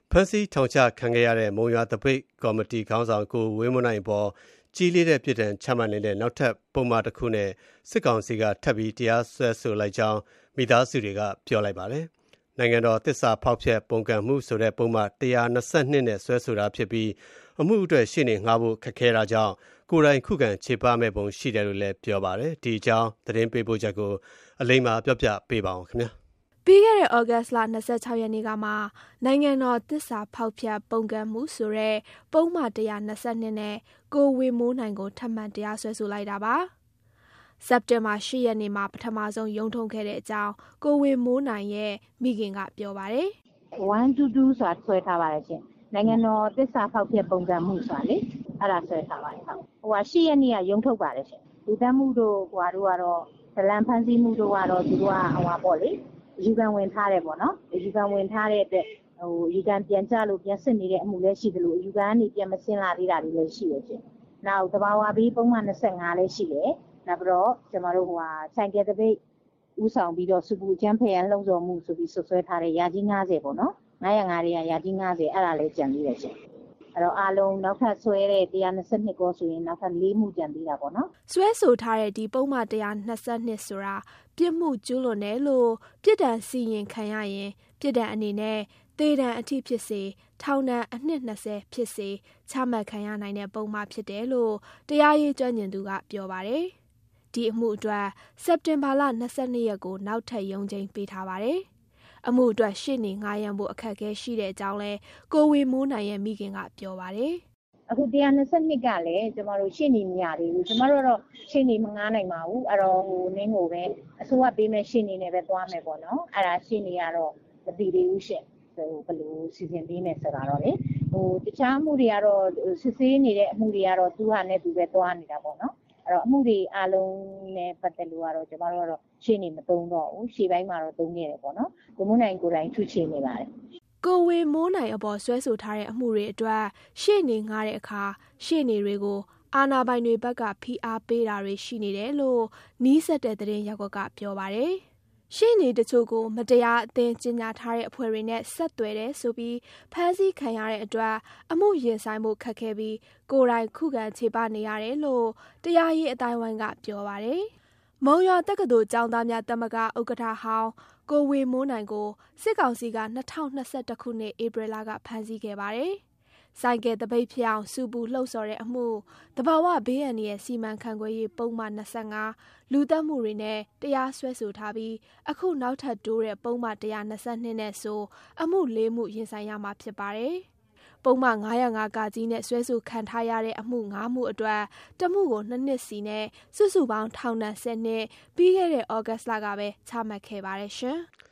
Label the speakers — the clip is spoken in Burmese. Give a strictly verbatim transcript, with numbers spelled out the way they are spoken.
Speaker 1: ဖမ်းဆီးထောင်ချခံခဲ့ရတဲ့မုံရွာသပိတ်ကော်မတီခေါင်းဆောင်ကိုဝင်းမွန်းနိုင်အပေါ်ကြီးလေးတဲ့ပြစ်ဒဏ်ချမှတ်နေတဲ့နောက်ထပ်ပုံမှန်တစ်ခုနဲ့စစ်ကောင်စီကထပ်ပြီးတရားစွဲဆိုလိုက်ကြောင်းမိသားစုတွေကပြောလိုက်ပါတယ်။နိုင်ငံတော်သစ္စာဖောက်ဖျက်ပုန်ကန်မှုဆိုတဲ့ပုံမှန်one twenty-twoနဲ့ဆွဲဆိုတာဖြစ်ပြီးအမှုအတွက်ရှေ့နေငှားဖို့ခက်ခဲတာကြောင့်ကိုယ်တိုင်ခုခံခြေပမဲ့ပုံရှိတယ်လို့လည်းပြောပါတယ်။ဒီအကြောင်းသတင်းပေးပို့ချက်ကိုအလိမ္မာပြောပြပေးပါအောင်ခင်ဗျာ။
Speaker 2: ပြီးခဲ့တဲ့ဩဂတ်စ်လtwenty-sixရက်နေ့ကမှနိုင်ငံတော်သစ္စာဖောက်ဖျက်ပုန်ကန်မှုဆိုတဲ့ပုံမှန်one twenty-twoနဲ့ကိုဝေမိုးနိုင်ကိုထပ်မံတရားစွဲဆိုလိုက်တာပါ။စက်တင်ဘာeightရက်နေ့မှာပထမဆုံးရုံးထုတ်ခဲ့တဲ့အကြောင်းကိုဝေမိုးနိုင်ရဲ့မိခင်ကပြောပါတယ်
Speaker 3: ။ one twenty-two ဆိုတာဆွဲထားပါတယ်ရှင်။နိုင်ငံတော်သစ္စာဖောက်ဖျက်ပုန်ကန်မှုဆိုတာလေအဲ့ဒါဆွဲထားပါတယ်ဟုတ်။ဟိုကeightရက်နေ့ကရုံးထုတ်ပါတယ်ရှင်။လူသတ်မှုတို့ဟိုတို့ကတော့ဒလန်ဖမ်းဆီးမှုတို့ကတော့သူတို့ကဟိုပါပေါ့လေယူကန်ဝင်ထားတယ်ပေါ့နော်ယူကန်ဝင်ထားတဲ့အတွက်ဟိုယူကန်ပြန်ကြလို့ပြန်စစ်နေတဲ့အမှုလည်းရှိသလိုယူကန်ကနေပြန်မစင်းလာသေးတာတွေလည်းရှိရချင်းနောက်တဘာဝပြီးပုံမှန်twenty-fiveလည်းရှိတယ်နောက်ပြီးတော့ကျွန်တော်တို့ဟိုဟာဆိုင်ကယ်တပိတ်ဥဆောင်ပြီးတော့စူပူချမ်းဖယ်ရန်လှုံ့ဆော်မှုဆိုပြီးဆွဆွဲထားတဲ့ရာကြီးninetyပေါ့နော်nine oh fiveတွေကရာကြီးninetyအဲ့ဒါလည်းကြံပြီးရချင်းအဲ့တော့အားလုံးနောက်ထပ်ဆွဲတဲ့one twenty-twoကောဆိုရင်နောက်ထပ်fourမှုကြံပြီးတာပေါ့နော်
Speaker 2: ဆွဲဆိုထားတဲ့ဒီပုံမှန်one twenty-twoဆိုတာပြစ်မှုကျူးလွန်တယ်လို့ပြစ်ဒဏ်စီရင်ခံရရင်ပြစ်ဒဏ်အနေနဲ့သေဒဏ်အထိဖြစ်စေထောင်ဒဏ်အနှစ်twentyဖြစ်စေချမှတ်ခံရနိုင်တဲ့ပုံမှန်ဖြစ်တယ်လို့တရားရေးကျွမ်းကျင်သူကပြောပါတယ်။ဒီအမှုအတွက်စက်တင်ဘာလtwenty-twoရက်ကိုနောက်ထပ်ရုံးချိန်ပေးထားပါတယ်။အမှုအတွက်ရှေ့နေငှားရမ်းဖို့အခက်အခဲရှိတဲ့အကြောင်းလဲကိုဝေမိုးနိုင်ရဲ့မိခင်ကပြောပါတယ်
Speaker 3: ။အခုone twenty-twoကလည်းကျမတို့ရှေ့နေမရသေးဘူးကျမတို့တော့ရှေ့နေမငှားနိုင်ပါဘူးအဲ့တော့ဟိုနင်းကိုပဲအစိုးရပေးမဲ့ရှေ့နေနဲ့ပဲသွားမယ်ပေါ့နော်အဲ့ဒါရှေ့နေကတော့မသိသေးဘူးရှင့်ဟိုဘယ်လိုစီစဉ်ပေးမယ်ဆိုတာတော့လေဟိုတခြားအမှုတွေကတော့စစ်ဆေးနေတဲ့အမှုတွေကတော့သူဟာနဲ့သူပဲသွားနေတာပေါ့နော်အဲ့တော့အမှုတွေအလုံးနဲ့ပတ်သက်လို့ကတော့ကျမတို့ကတော့ရှေ့နေမသုံးတော့ဘူးရှေ့ပိုင်းမှာတော့သုံးနေတယ်ပေါ့နော်ကိုမိုးနိုင်ကိုယ်တိုင်ထုချေနေပါတယ်
Speaker 2: ကိုဝေမိုးနိုင်အပေါ်ဆွဲဆိုထားတဲ့အမှုတွေအတွက်ရှေ့နေငှားတဲ့အခါရှေ့နေတွေကိုအာဏာပိုင်တွေဘက်ကဖိအားပေးတာတွေရှိနေတယ်လို့နီးစပ်တဲ့သတင်းရပ်ကွက်ကပြောပါတယ်။ရှေ့နေတချို့ကိုမတရားအသင်းကြီးညာထားတဲ့အဖွဲ့တွေနဲ့ဆက်သွယ်တယ်ဆိုပြီးဖမ်းဆီးခံရတဲ့အတွက်အမှုရင်ဆိုင်မှုခက်ခဲပြီးကိုယ်တိုင်ခုခံခြေပနေရတယ်လို့တရားရေးအတိုင်းဝိုင်းကပြောပါတယ်။မုံရွာတက္ကသိုလ်ကျောင်းသားများသမဂ္ဂဥက္ကဋ္ဌဟောင်းကိုဝေမိုးနိုင်ကိုစစ်ကောင်စီကtwenty twenty-oneခုနှစ်ဧပြီလကဖမ်းဆီးခဲ့ပါတယ်။ဆိုင်ကယ်တပိတ်ဖျောင်စူပူလှုပ်ဆော်တဲ့အမှုတဘာဝဘေးအန္တရာယ်စီမံခန့်ခွဲရေးပုံမှန်twenty-fiveလူသတ်မှုတွေနဲ့တရားစွဲဆိုထားပြီးအခုနောက်ထပ်တိုးတဲ့ပုံမှန်one twenty-twoနဲ့ဆိုအမှုfourမှုရင်ဆိုင်ရမှာဖြစ်ပါတယ်။ပုံမှန်five oh fiveကကြီးနဲ့ဆွဲဆိုခံထားရတဲ့အမှုfiveမှုအတွက်တမှုကိုtwoနှစ်စီနဲ့စုစုပေါင်းထောင်ဒဏ်tenနှစ်ပြီးခဲ့တဲ့ဩဂတ်စ်လကပဲချမှတ်ခဲ့ပါတယ်ရှင်။